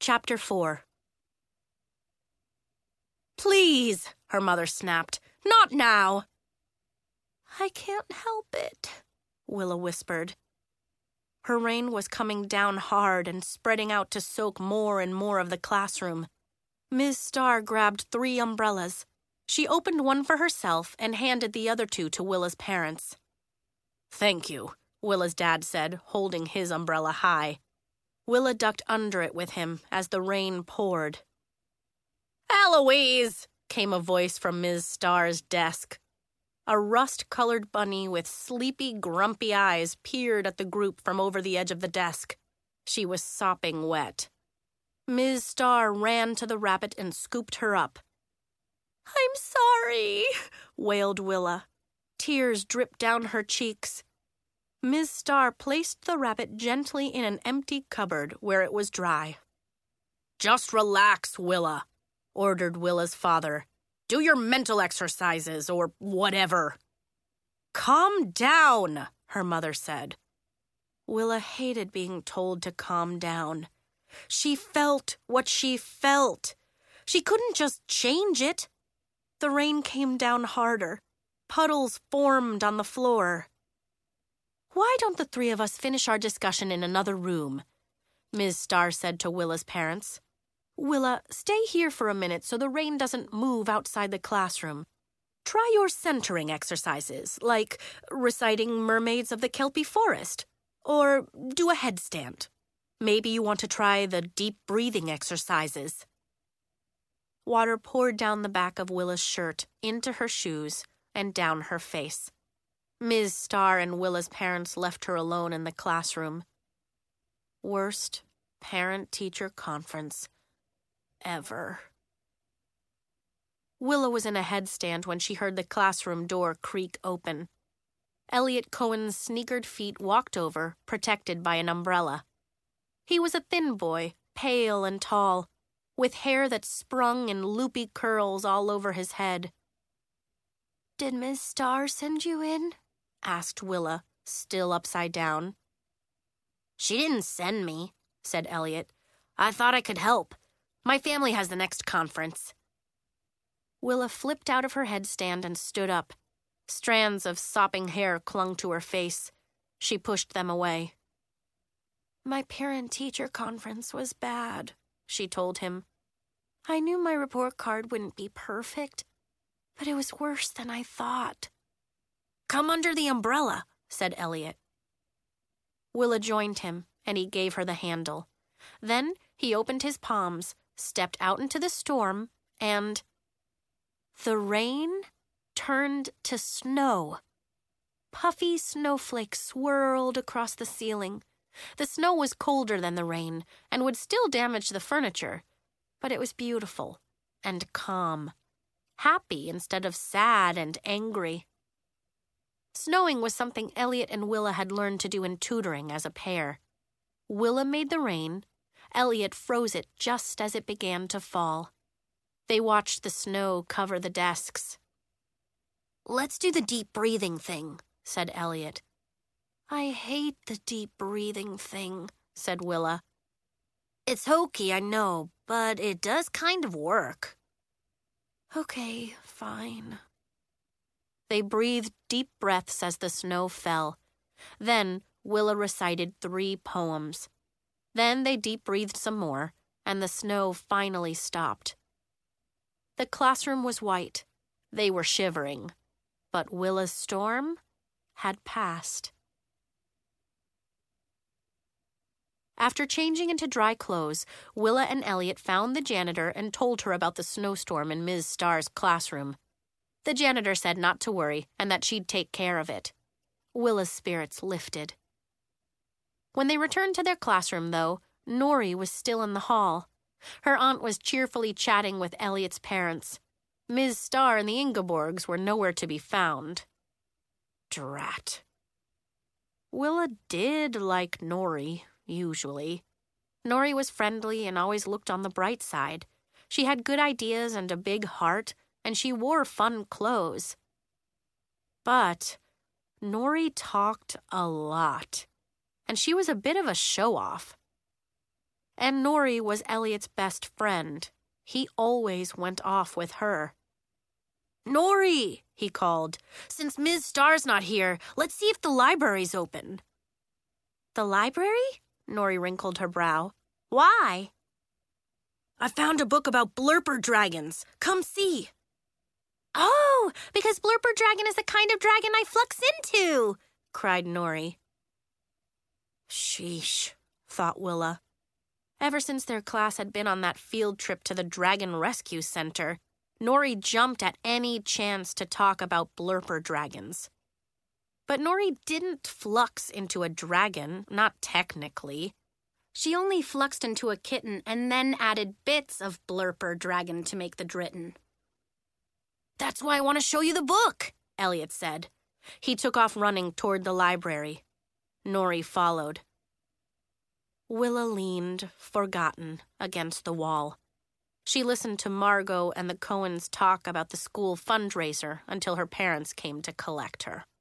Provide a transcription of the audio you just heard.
Chapter 4. "Please," her mother snapped. "Not now." "I can't help it," Willa whispered. Her rain was coming down hard and spreading out to soak more and more of the classroom. Ms. Starr grabbed 3 umbrellas. She opened one for herself and handed the other 2 to Willa's parents. "Thank you," Willa's dad said, holding his umbrella high. Willa ducked under it with him as the rain poured. "Eloise!" came a voice from Ms. Starr's desk. A rust-colored bunny with sleepy, grumpy eyes peered at the group from over the edge of the desk. She was sopping wet. Ms. Starr ran to the rabbit and scooped her up. "I'm sorry," wailed Willa. Tears dripped down her cheeks. Ms. Starr placed the rabbit gently in an empty cupboard where it was dry. "Just relax, Willa," ordered Willa's father. "Do your mental exercises or whatever." "Calm down," her mother said. Willa hated being told to calm down. She felt what she felt. She couldn't just change it. The rain came down harder. Puddles formed on the floor. "Why don't the 3 of us finish our discussion in another room?" Ms. Starr said to Willa's parents. "Willa, stay here for a minute so the rain doesn't move outside the classroom. Try your centering exercises, like reciting Mermaids of the Kelpie Forest, or do a headstand. Maybe you want to try the deep breathing exercises." Water poured down the back of Willa's shirt, into her shoes, and down her face. Ms. Starr and Willa's parents left her alone in the classroom. Worst parent-teacher conference ever. Willa was in a headstand when she heard the classroom door creak open. Elliot Cohen's sneakered feet walked over, protected by an umbrella. He was a thin boy, pale and tall, with hair that sprung in loopy curls all over his head. "Did Miss Starr send you in?" asked Willa, still upside down. "She didn't send me," said Elliot. "I thought I could help. My family has the next conference." Willa flipped out of her headstand and stood up. Strands of sopping hair clung to her face. She pushed them away. "My parent-teacher conference was bad," she told him. "I knew my report card wouldn't be perfect, but it was worse than I thought." "Come under the umbrella," said Elliot. Willa joined him, and he gave her the handle. Then he opened his palms, stepped out into the storm, and the rain turned to snow. Puffy snowflakes swirled across the ceiling. The snow was colder than the rain and would still damage the furniture, but it was beautiful and calm, happy instead of sad and angry. Snowing was something Elliot and Willa had learned to do in tutoring as a pair. Willa made the rain. Elliot froze it just as it began to fall. They watched the snow cover the desks. "Let's do the deep breathing thing," said Elliot. "I hate the deep breathing thing," said Willa. "It's hokey, I know, but it does kind of work." "Okay, fine." They breathed deep breaths as the snow fell. Then Willa recited 3 poems. Then they deep breathed some more, and the snow finally stopped. The classroom was white. They were shivering. But Willa's storm had passed. After changing into dry clothes, Willa and Elliot found the janitor and told her about the snowstorm in Ms. Starr's classroom. The janitor said not to worry and that she'd take care of it. Willa's spirits lifted. When they returned to their classroom, though, Nori was still in the hall. Her aunt was cheerfully chatting with Elliot's parents. Ms. Starr and the Ingeborgs were nowhere to be found. Drat. Willa did like Nori, usually. Nori was friendly and always looked on the bright side. She had good ideas and a big heart, and she wore fun clothes. But Nori talked a lot, and she was a bit of a show-off. And Nori was Elliot's best friend. He always went off with her. "Nori," he called, "since Ms. Starr's not here, let's see if the library's open." "The library?" Nori wrinkled her brow. "Why?" "I found a book about blurper dragons. Come see." "Oh, because blurper dragon is the kind of dragon I flux into," cried Nori. Sheesh, thought Willa. Ever since their class had been on that field trip to the Dragon Rescue Center, Nori jumped at any chance to talk about blurper dragons. But Nori didn't flux into a dragon, not technically. She only fluxed into a kitten and then added bits of blurper dragon to make the dritten. "That's why I want to show you the book," Elliot said. He took off running toward the library. Nori followed. Willa leaned, forgotten, against the wall. She listened to Margot and the Cohens talk about the school fundraiser until her parents came to collect her.